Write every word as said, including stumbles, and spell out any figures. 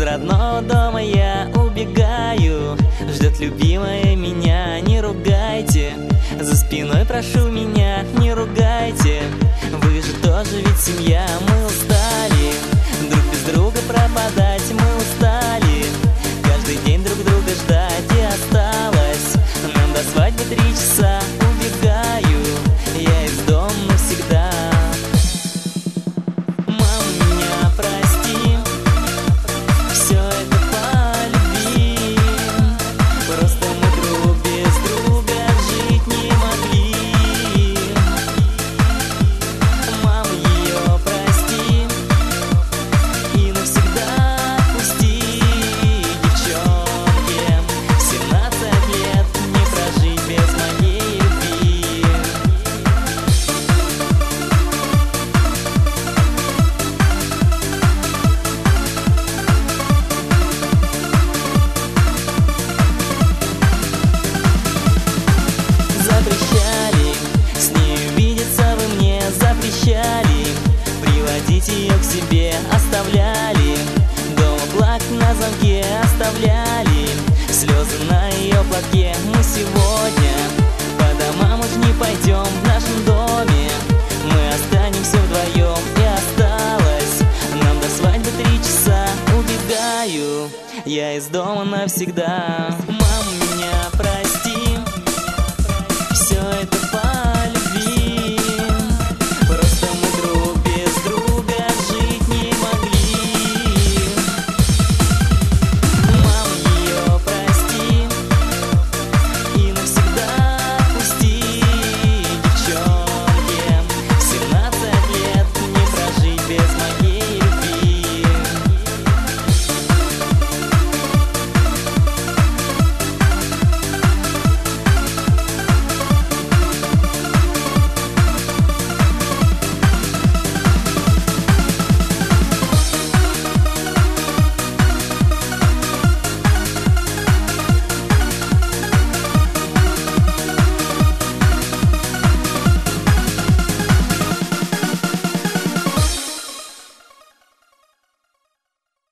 родного дома я убегаю. Ждет любимая меня, не ругайте. За спиной прошу меня, не ругайте. Вы же тоже ведь семья, мы устали друг без друга пропадать, мы устали каждый день друг друга ждать. И осталось нам до свадьбы три часа. Убегаю я из дома навсегда. Мама, меня прости, все это по любви. Просто мы друг без друга жить не могли. Мама, ее прости и навсегда отпусти. Девчонке семнадцать лет не прожить без моей любви. Запрещали с ней видеться, вы мне запрещали приводить ее к себе, оставляли дома плак на замке, оставляли слезы на ее платке. Мы сегодня по домам уж не пойдем, в нашем доме мы останемся вдвоем. И осталось нам до свадьбы три часа. Убегаю я из дома навсегда.